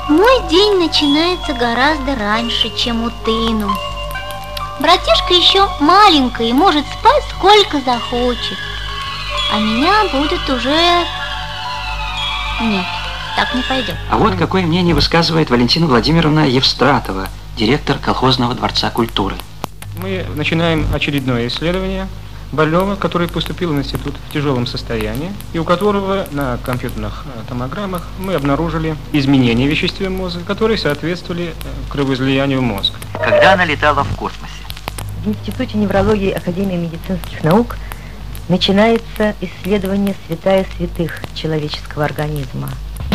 Мой день начинается гораздо раньше, чем у Тыну. Братишка еще маленький и может спать сколько захочет. А меня будет уже... Нет, так не пойдет. А вот какое мнение высказывает Валентина Владимировна Евстратова, директор колхозного дворца культуры. Мы начинаем очередное исследование больного, который поступил в институт в тяжелом состоянии, и у которого на компьютерных томограммах мы обнаружили изменения в веществе мозга, которые соответствовали кровоизлиянию мозга. Когда она летала в космосе? В Институте неврологии Академии медицинских наук начинается исследование святая святых человеческого организма.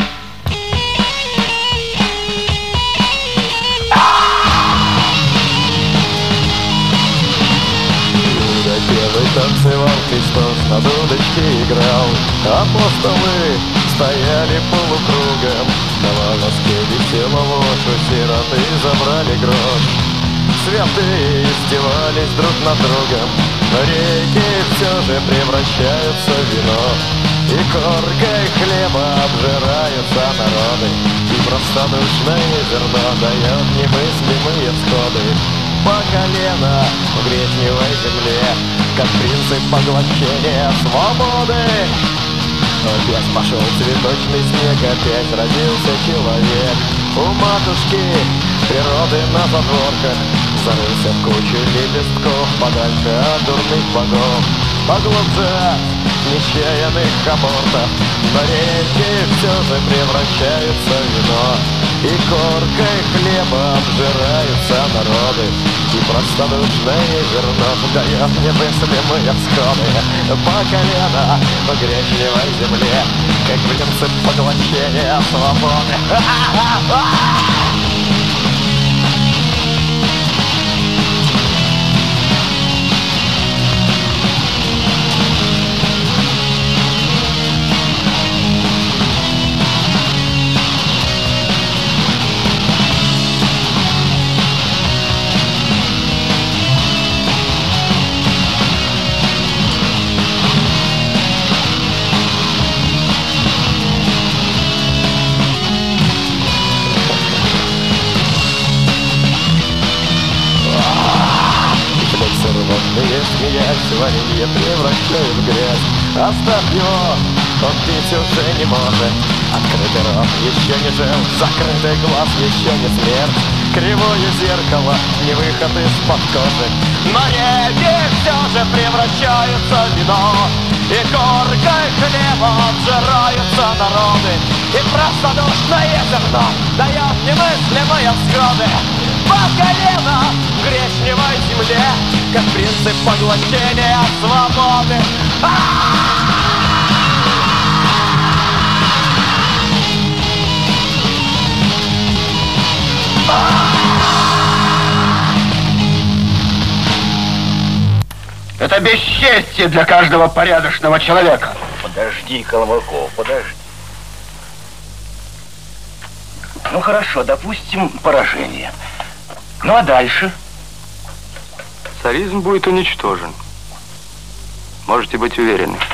Первый танцевал Христос, на дудочке играл. Апостолы стояли полукругом, на волоске висела ложь, у сироты забрали грош. Святые издевались друг над другом, но реки все же превращаются в вино. И коркой хлеба обжираются народы, и простодушное зерно дает немыслимые всходы. По колено в гречневой земле, как принцип поглощения свободы. Опять пошел цветочный снег, опять родился человек. У матушки природы на задворках зарылся в кучу лепестков, подальше от дурных богов, поглубже нечаянных абортов. Но реки все же превращаются в вино, и коркой хлеба обжираются народы, и простодушное зерно дает немыслимые всходы. По колено в гречневой земле, как принцип поглощения свободы. Смеясь, варенье превращают в грязь. Оставь его, он пить уже не может. Открытый рот еще не жил, закрытый глаз еще не смерть. Кривое зеркало, не выход из-под кожи. Но реки все же превращаются в вино, и коркой хлеба обжираются народы, и простодушное зерно дает немыслимые всходы. По колено в гречневой земле, как принцип поглощения свободы. Это бесчестие для каждого порядочного человека. Подожди, Колмаков, подожди. Ну хорошо, допустим, поражение. Ну а дальше? Царизм будет уничтожен. Можете быть уверены.